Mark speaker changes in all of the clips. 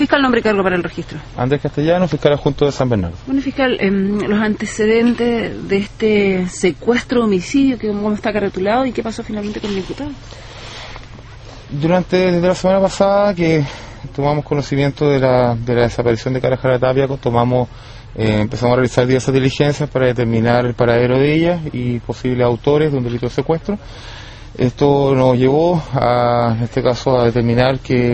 Speaker 1: Fiscal, nombre y cargo para el registro.
Speaker 2: Andrés Castellano, fiscal adjunto de San Bernardo.
Speaker 1: Bueno, fiscal, los antecedentes de este secuestro, homicidio, ¿cómo está carretulado y qué pasó finalmente con el imputado?
Speaker 2: Desde la semana pasada que tomamos conocimiento de la desaparición de Carla Jara Tapia, empezamos a realizar diversas diligencias para determinar el paradero de ella y posibles autores de un delito de secuestro. Esto nos llevó en este caso a determinar que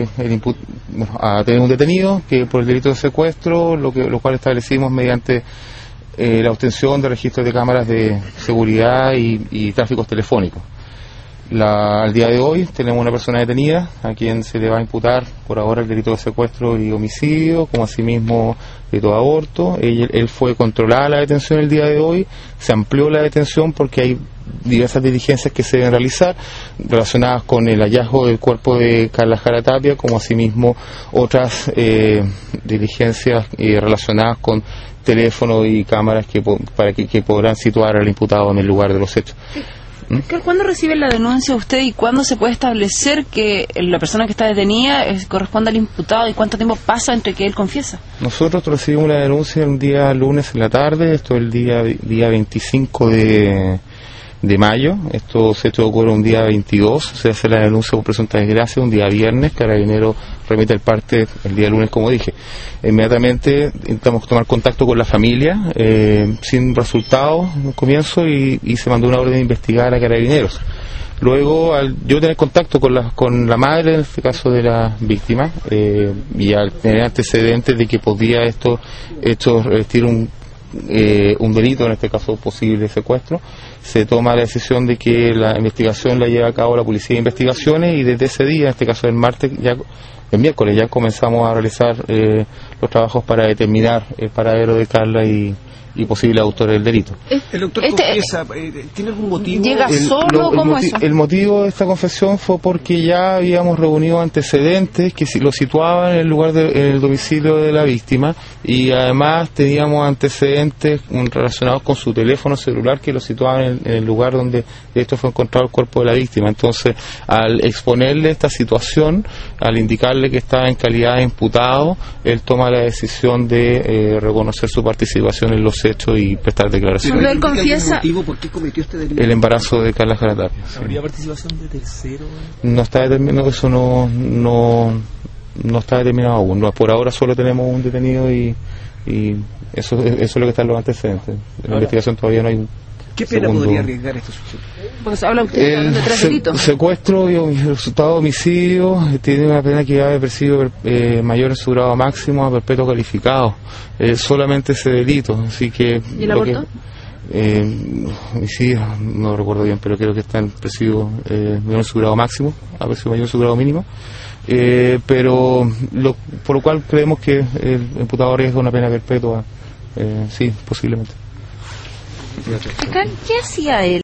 Speaker 2: a tener un detenido que por el delito de secuestro, lo cual establecimos mediante la obtención de registros de cámaras de seguridad y tráficos telefónicos. Al día de hoy tenemos una persona detenida a quien se le va a imputar por ahora el delito de secuestro y homicidio, como asimismo delito de aborto. Él fue controlada la detención el día de hoy, se amplió la detención porque hay diversas diligencias que se deben realizar relacionadas con el hallazgo del cuerpo de Carla Jara Tapia, como asimismo otras diligencias relacionadas con teléfonos y cámaras que podrán situar al imputado en el lugar de los hechos.
Speaker 1: ¿Cuándo recibe la denuncia usted y cuándo se puede establecer que la persona que está detenida corresponde al imputado y cuánto tiempo pasa entre que él confiesa?
Speaker 2: Nosotros recibimos la denuncia un día lunes en la tarde, esto es el día 25 de mayo, estos hechos ocurren un día 22, se hace la denuncia por presunta desgracia un día viernes, Carabineros remite el parte el día lunes, como dije. Inmediatamente intentamos tomar contacto con la familia, sin resultados en un comienzo, y se mandó una orden de investigar a Carabineros. Luego, al yo tener contacto con la madre, en este caso de la víctima, y al tener antecedentes de que podía esto revestir un delito, en este caso posible secuestro, se toma la decisión de que la investigación la lleva a cabo la Policía de Investigaciones, y desde ese día, en este caso el miércoles, ya comenzamos a realizar los trabajos para determinar el paradero de Carla y posibles autores del delito.
Speaker 3: ¿El autor confiesa? ¿Tiene algún motivo?
Speaker 1: ¿Llega solo? ¿Cómo es eso?
Speaker 2: El motivo de esta confesión fue porque ya habíamos reunido antecedentes que lo situaban en el lugar en el domicilio de la víctima, y además teníamos antecedentes relacionados con su teléfono celular que lo situaban en el lugar donde esto fue encontrado el cuerpo de la víctima. Entonces, al exponerle esta situación, al indicarle que estaba en calidad de imputado, él toma la decisión de reconocer su participación en los hechos y prestar declaraciones.
Speaker 1: ¿Pero él confiesa?
Speaker 3: ¿Motivo por qué cometió este delito?
Speaker 2: El embarazo de Carla Jara Tapia.
Speaker 4: ¿Habría participación de tercero?
Speaker 2: No está determinado, eso no está determinado aún. Por ahora solo tenemos un detenido y eso es lo que está en los antecedentes. En la investigación todavía no hay un
Speaker 3: ¿Qué pena podría arriesgar este sujeto?
Speaker 1: Pues habla usted de tres delitos.
Speaker 2: Secuestro y resultado de homicidio tiene una pena que va de persigue mayor en su grado máximo a perpetuo calificado. Solamente ese delito, así que...
Speaker 1: ¿Y el aborto?
Speaker 2: Homicidio, no recuerdo bien, pero creo que está en persigo mayor en su grado máximo, a persigo mayor en su grado mínimo. Pero por lo cual creemos que el imputado arriesga una pena perpetua, sí, posiblemente.
Speaker 1: ¿Qué hacía él?